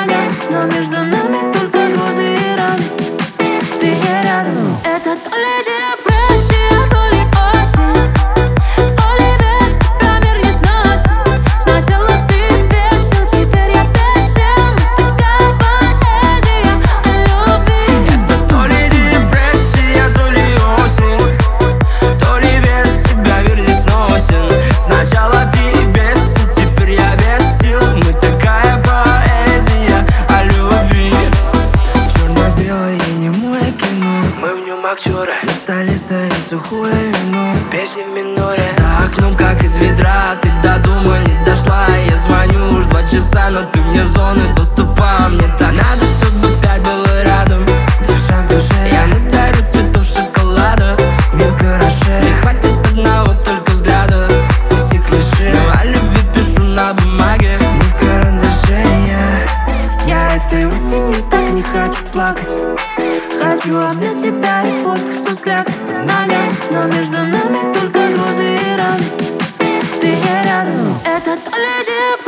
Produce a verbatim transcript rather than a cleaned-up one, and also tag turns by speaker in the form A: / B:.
A: нолям, но между нами только грузы и раны. Ты не рядом. Это то ли депрессия, то ли осень, то ли без тебя мир не сносит. Сначала ты бесил, теперь я бесен. Такая поэзия о любви.
B: Это то ли депрессия, то ли осень, то ли без тебя мир не сносен. Сначала ты бесил, теперь я бесил. Мы такая поэзия о любви.
C: Черно-белое немое кино,
B: Мы в нем актеры,
C: на столе стоит сухое вино.
B: песни в миноре.
C: За окном как из ведра, ты до дома не дошла. Я звоню уж два часа, но ты вне зоны доступа. Мне так надо, чтобы пять было рядом. Душа к душе, я надарю цветов шоколада. Милка Роше, не хватит одного только взгляда. Все клише, но о любви пишу на бумаге, не в карандаше. Я, я этой осенью так не хочу плакать. Хочу обнять тебя и пофиг, что слякоть под ногами,
A: Но между нами только грузы и раны. Ты не рядом. Это то ли депрессия,